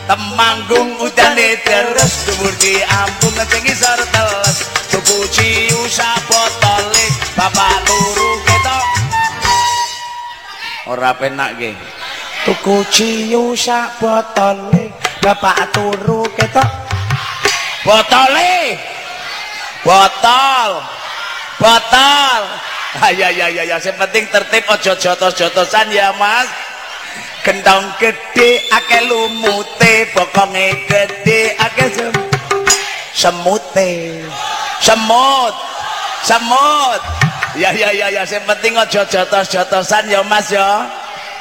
Temanggung udane terus dumurke ampun ngeceng isor teles tuku ciu sak botole bapak turu ketok ora penak nggih tuku ciu sak botole bapak turu ketok botole botol ya sing penting tertib aja jotos-jotosan ya Mas. Gendong gede akeh lumute bokonge gede akeh semute semut ya sing penting aja jotos-jotosan ya Mas ya.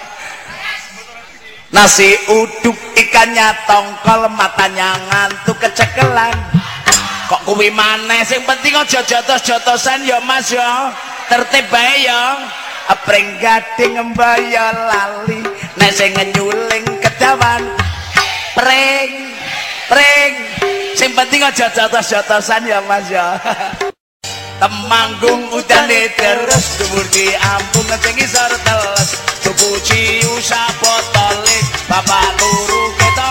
Nasi uduk ikannya tongkol matanya ngantuk kecekelan kok kuwi maneh sing penting aja jotos-jotosan ya Mas ya. Tertib bae ya. Apreng gading mbaya lali nek sing nyuling kedawan pring sing penting aja jotos-jotosan ya Mas ya. Temanggung udane terus dumurke ampun ngeceng isor teles tuku ciu sak botole bapak turu ketok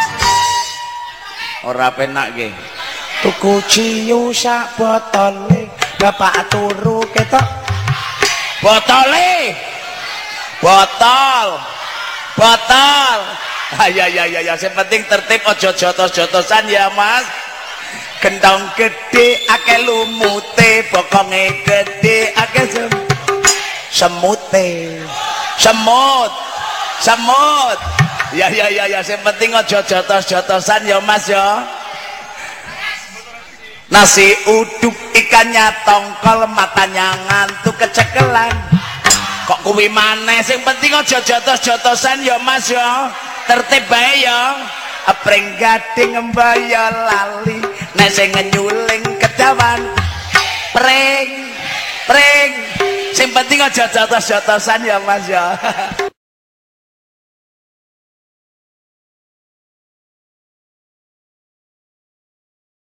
ora penak nggih tuku ciu sak botole bapak turu ketok botole botol ya sing penting tertib aja jotos-jotosan ya Mas. Gendong gede akeh lumute bokonge gede akeh semute semut ya sing penting aja jotos-jotosan ya Mas ya. Nasi uduk ikannya tongkol matanya ngantuk kecekelan kok kuwi maneh sing penting aja jotos-jotosan ya Mas ya. Tertib bae ya. Apreng gading mbaya lali nek sing nyuling kedawan pring sing penting aja jotos-jotosan ya Mas ya.